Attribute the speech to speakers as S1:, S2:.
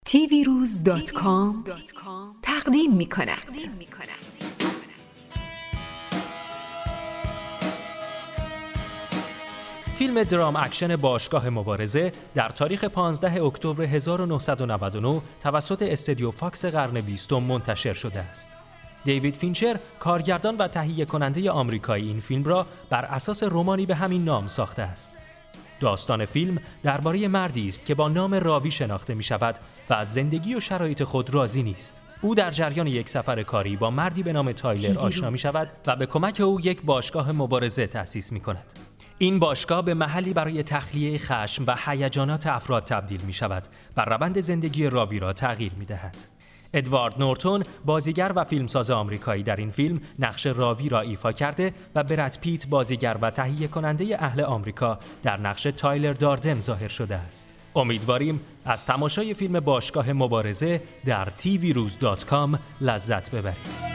S1: tvrouz.com تقدیم می‌کند.
S2: فیلم درام اکشن باشگاه مبارزه در تاریخ 15 اکتبر 1999 توسط استودیو فاکس قرن 20 منتشر شده است. دیوید فینچر، کارگردان و تهیه کننده آمریکایی این فیلم را بر اساس رمانی به همین نام ساخته است. داستان فیلم درباره مردی است که با نام راوی شناخته می شود و از زندگی و شرایط خود راضی نیست. او در جریان یک سفر کاری با مردی به نام تایلر آشنا می شود و به کمک او یک باشگاه مبارزه تأسیس می کند. این باشگاه به محلی برای تخلیه خشم و هیجانات افراد تبدیل می شود و روند زندگی راوی را تغییر می دهد. ادوارد نورتون، بازیگر و فیلمساز آمریکایی، در این فیلم نقش راوی را ایفا کرده و براد پیت، بازیگر و تهیه کننده اهل آمریکا، در نقش تایلر داردن ظاهر شده است. امیدواریم از تماشای فیلم باشگاه مبارزه در tvrouz.com لذت ببرید.